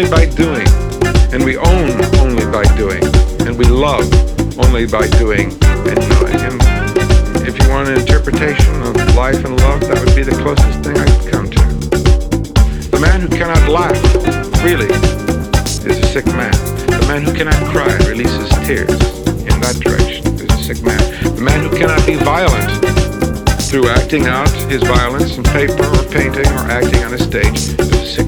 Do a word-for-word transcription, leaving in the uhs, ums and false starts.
only by doing, and we own only by doing, and we love only by doing and knowing. And if you want an interpretation of life and love, that would be the closest thing I could come to. The man who cannot laugh freely is a sick man. The man who cannot cry and releases tears in that direction is a sick man. The man who cannot be violent through acting out his violence in paper or painting or acting on a stage is a sick